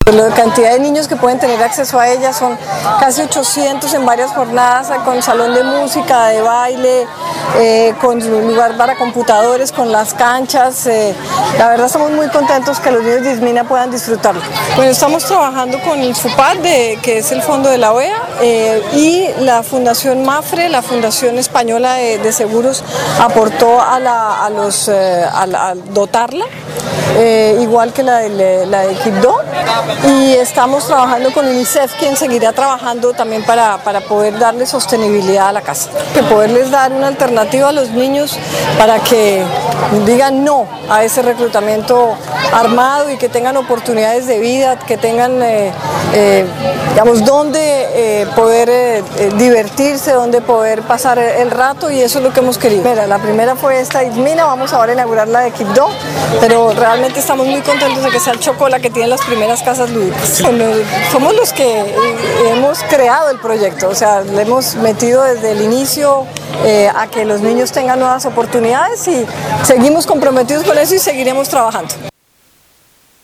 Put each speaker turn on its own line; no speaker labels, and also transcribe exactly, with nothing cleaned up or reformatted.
La cantidad de niños que pueden tener acceso a ella son casi ochocientos en varias jornadas, con salón de música, de baile, eh, con lugar para computadores, con las canchas. Eh, la verdad estamos muy contentos que los niños de Ismina puedan disfrutarlo. Bueno, estamos trabajando con el FUPAD, de, que es el fondo de la O E A, eh, y la Fundación MAFRE, la Fundación Española de, de Seguros, aportó a, la, a, los, eh, a, la, a dotarla, eh, igual que la de, la de Quibdó. Y estamos trabajando con UNICEF, quien seguirá trabajando también para, para poder darle sostenibilidad a la casa, que poderles dar una alternativa a los niños para que digan no a ese reclutamiento armado y que tengan oportunidades de vida, que tengan, eh, eh, digamos, donde eh, poder eh, divertirse, donde poder pasar el rato, y eso es lo que hemos querido. Mira, la primera fue esta Ismina, vamos ahora a inaugurar la de Quibdó, pero realmente estamos muy contentos de que sea el Chocó la que tiene las primeras casas lúdicas. Bueno, somos los que hemos creado el proyecto, o sea, le hemos metido desde el inicio eh, a que los niños tengan nuevas oportunidades, y seguimos comprometidos con eso y seguiremos trabajando.